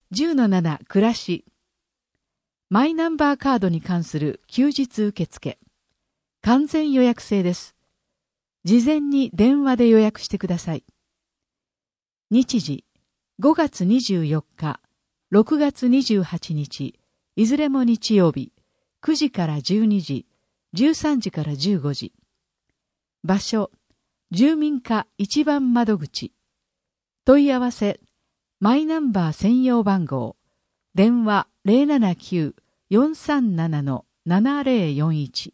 10-7暮らし。マイナンバーカードに関する休日受付。完全予約制です。事前に電話で予約してください。日時、5月24日、6月28日、いずれも日曜日、9時から12時、13時から15時。場所、住民課一番窓口。問い合わせ、マイナンバー専用番号、電話079-437-7041。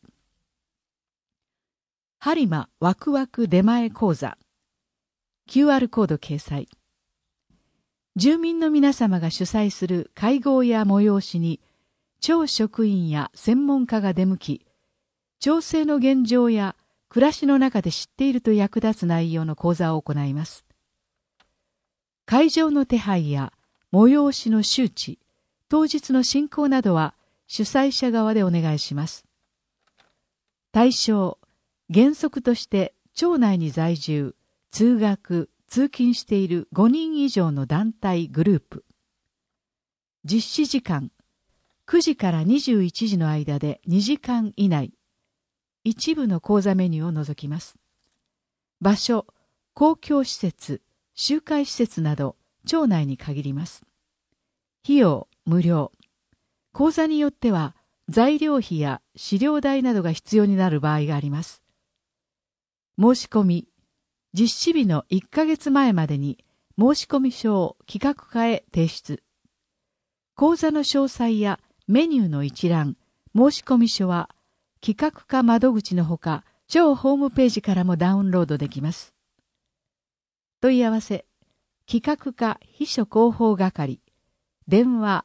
播磨ワクワク出前講座。QR コード掲載。住民の皆様が主催する会合や催しに、町職員や専門家が出向き、町政の現状や暮らしの中で知っていると役立つ内容の講座を行います。会場の手配や催しの周知、当日の進行などは主催者側でお願いします。対象、原則として町内に在住、通学、通勤している5人以上の団体グループ。実施時間、9時から21時の間で2時間以内。一部の講座メニューを除きます。場所、公共施設、集会施設など町内に限ります。費用無料。講座によっては材料費や資料代などが必要になる場合があります。申し込み、実施日の1ヶ月前までに申込書を企画課へ提出。講座の詳細やメニューの一覧、申込書は企画課窓口のほか、町ホームページからもダウンロードできます。問い合わせ、企画課秘書広報係、電話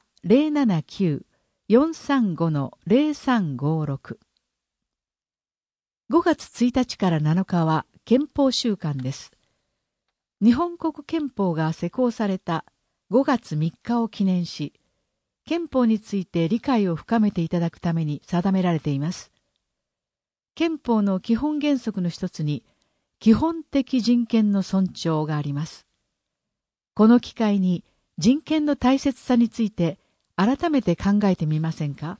079-435-0356。5月1日から7日は憲法週間です。日本国憲法が施行された5月3日を記念し、憲法について理解を深めていただくために定められています。憲法の基本原則の一つに、基本的人権の尊重があります。この機会に人権の大切さについて改めて考えてみませんか？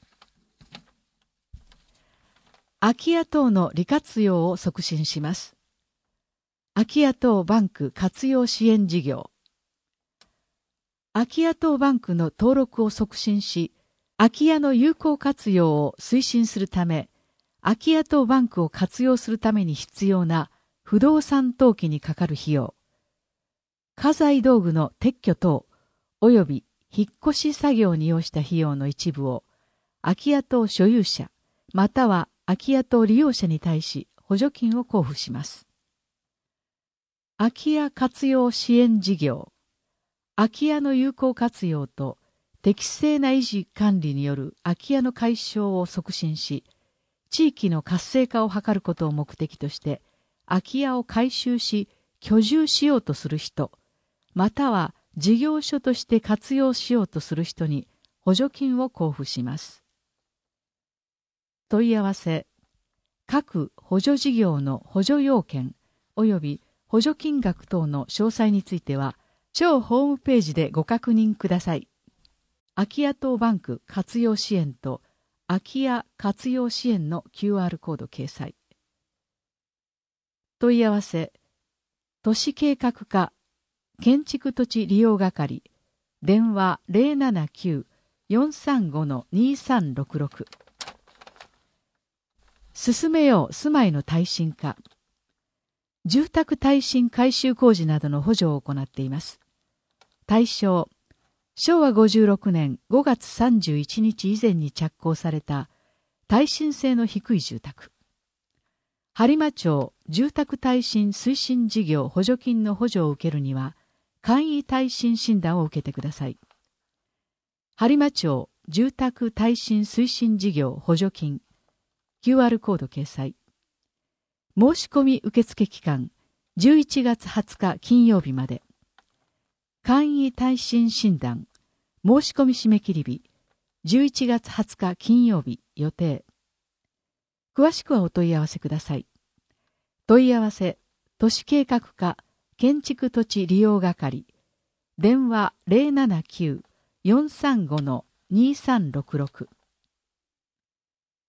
空き家等の利活用を促進します。空き家等バンク活用支援事業。空き家等バンクの登録を促進し、空き家の有効活用を推進するため、空き家等バンクを活用するために必要な不動産登記にかかる費用、家財道具の撤去等、および引っ越し作業に要した費用の一部を、空き家等所有者、または空き家等利用者に対し補助金を交付します。空き家活用支援事業。空き家の有効活用と適正な維持管理による空き家の解消を促進し、地域の活性化を図ることを目的として、空き家を改修し、居住しようとする人、または事業所として活用しようとする人に補助金を交付します。問い合わせ、各補助事業の補助要件及び補助金額等の詳細については、町ホームページでご確認ください。空き家等バンク活用支援と空き家活用支援の QR コード掲載。問い合わせ、都市計画課建築土地利用係、電話079-435-2366。進めよう住まいの耐震化。住宅耐震改修工事などの補助を行っています。対象、昭和56年5月31日以前に着工された耐震性の低い住宅。播磨町住宅耐震推進事業補助金の補助を受けるには、簡易耐震診断を受けてください。播磨町住宅耐震推進事業補助金 QR コード掲載。申し込み受付期間11月20日金曜日まで。簡易耐震診断申し込み締め切り日11月20日金曜日予定。詳しくはお問い合わせください。問い合わせ、都市計画課建築土地利用係、電話 435-2366